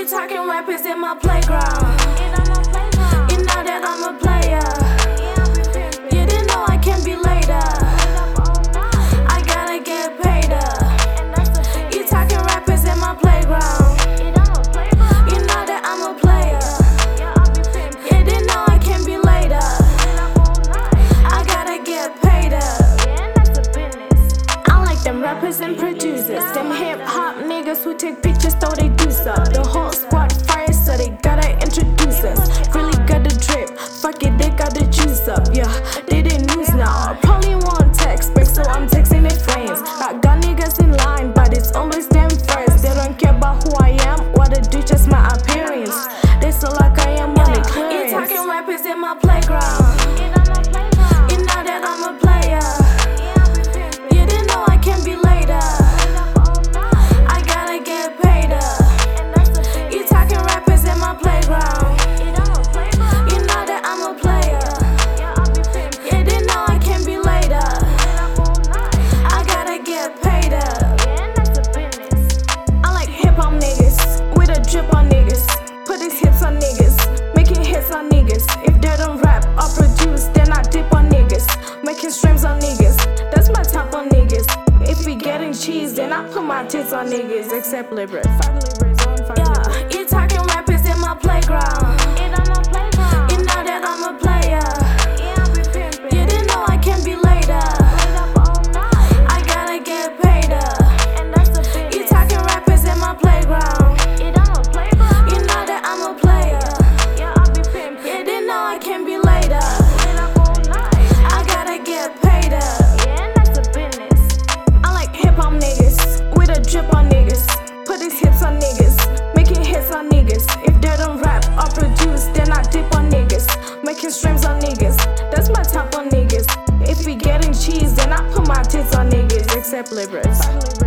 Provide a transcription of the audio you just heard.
You talking rappers in my playground. You know that I'm a player. You didn't know I can be later. I gotta get paid up. You talking rappers in my playground. You know that I'm a player. You didn't know I can be later. I gotta get paid up. I like them rappers and producers, them hip hop niggas who take pictures so they do stuff. The whole squad fire, so they gotta introduce us. Really got the drip, fuck it, they got the juice up. Yeah, they the news now. I probably won't text back, so I'm texting their friends. I got niggas in line, but it's always them first. They don't care about who I am, what I do, just my appearance. They so like I am on the clearance. You talking rappers in my playground. You know that I'm a player. You didn't know I can be later. I gotta get paid up. You talking rappers in my playground. You know that I'm a player. You didn't know I can be later. I gotta get paid up. I like hip hop niggas with a drip on niggas. Put these hits on niggas, making hits on niggas. If they don't rap or produce, then I dip on niggas, making streams on niggas. That's my top on niggas. If we getting cheese, then I put my tits on niggas. Except Libra. Yeah, you talking rappers in my playground. You know that I'm a player. You didn't know I can be later. I gotta get paid up. You talking rappers in my playground. You know that I'm a player. You didn't know I can be later. I gotta get paid up. I like hip hop niggas with a drip on niggas. Put these hits on niggas, making hits on niggas. If they don't rap or produce, then I dip on niggas, making streams on niggas. That's my top on niggas. If we getting cheese, then I put my tits on niggas. Except Libras.